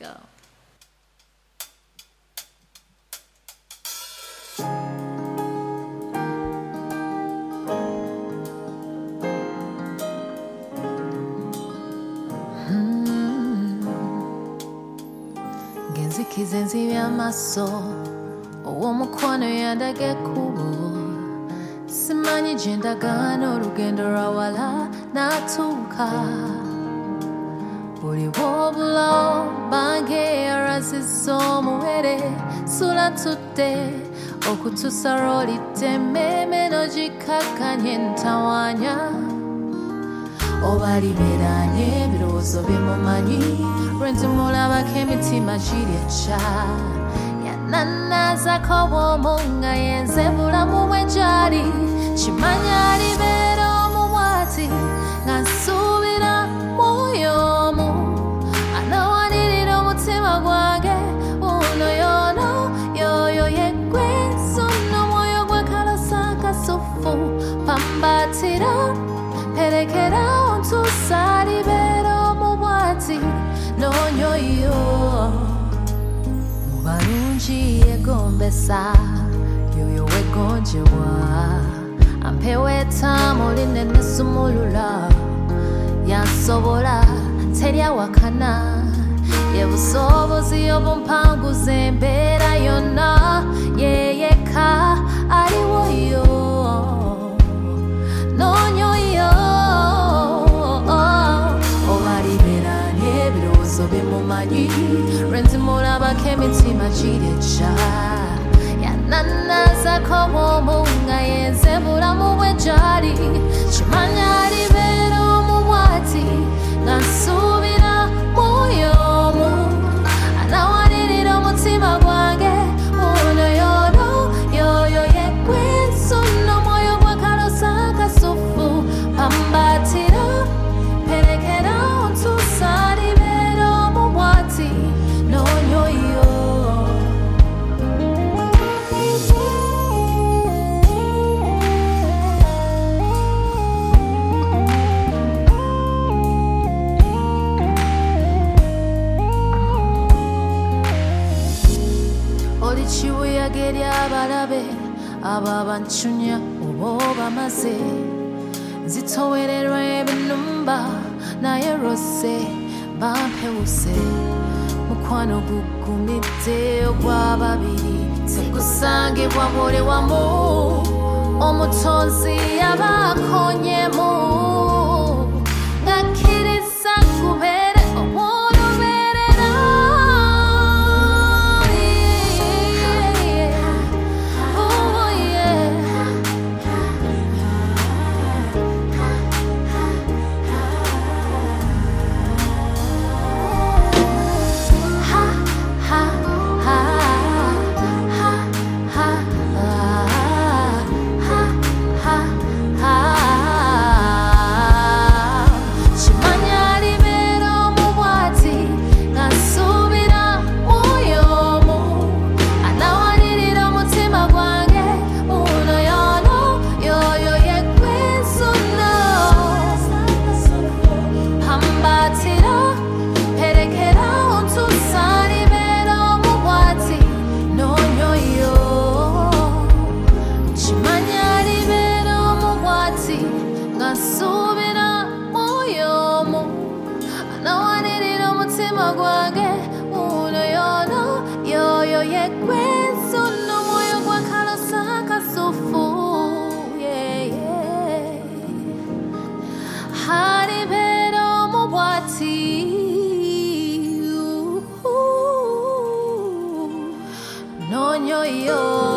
go. Genzikize nzibya amaso owomukwano yandage ekkubo simanyi gye ndagaana olugendo lwawala n'atuuka buli bw'obula bange yarazizza omuwere sula tudde okutuusa lw'olidde emmeeme n'ogikakkanya entawaanya oba liberanye ebirowoozo bimumanyi lwenzi mulabako emitima giri ekya yananazako bwomu nga yenze bulamu bwe gyali kimanya alibeera omubwati nga nsuubira mwoyo omu anawanirira omutima gwange uno yono yoyo yeggwe nsunno omwoyo gwe kalosa akasufu pambatira perekera ontuusa alibeera omubwati n'onyoyo mu balungi yegombesa yoyo wegonjebwa ampewa ettaamu linene sumulula yansobola teryawakana yebusobozi obumpanguza embeera yonna yeyeka aliwoyo n'onyoyo obaliberanye ebirowoozo bimumanyi lwenzi mulabako emitima giri ekya yananazako bwomu nga yenze bulamu bwe gyali kimanya alibeera omubwati nga nsuubira mwoyo omu anawanirira omutima gwange uno yono yoyo yeggwe nsunno omwoyo gwe kalosa akasufu pambatira perekera ontuusa alibeera omubwati n'onyoyo oli kibuyaga eri abalabe abo abancunya oba obamaze nzitowererwa ebinumba naye rose bampewuse mukwano gugumidde ogw'ababiri tegusangibwa buli wamu omutonzi yabakonyemu ngakkiriza kubeere obwolubeerera No, yo.